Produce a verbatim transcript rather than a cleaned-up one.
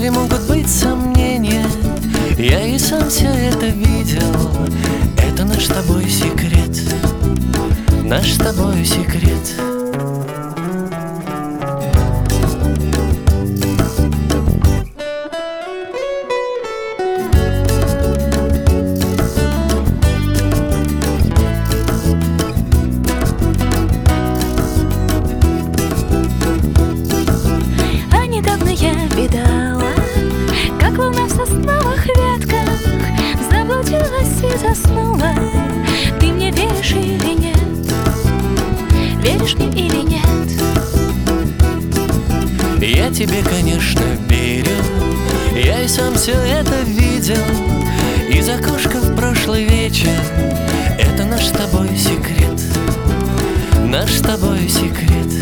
Разве могут быть сомнения? Я и сам все это видел. Это наш с тобой секрет, наш с тобой секрет. А недавно я видала, как луна в сосновых ветках заблудилась и заснула. Ты мне веришь или нет? Веришь мне или нет? Я тебе, конечно, верю. Я и сам все это видел из окошка в прошлый вечер. Это наш с тобой секрет, наш с тобой секрет.